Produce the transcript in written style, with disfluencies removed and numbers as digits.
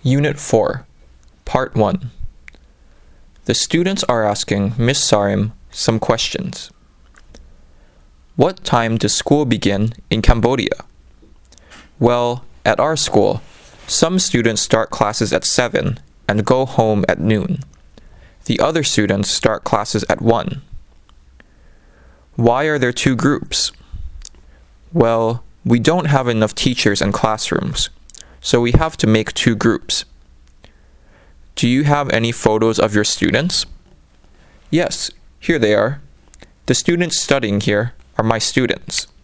Unit 4, Part 1. The students are asking Miss Sarim some questions. What time does school begin in Cambodia? Well, at our school, some students start classes at 7 and go home at noon. The other students start classes at 1. Why are there two groups? Well, we don't have enough teachers and classrooms, so we have to make two groups. Do you have any photos of your students? Yes, here they are. The students studying here are my students.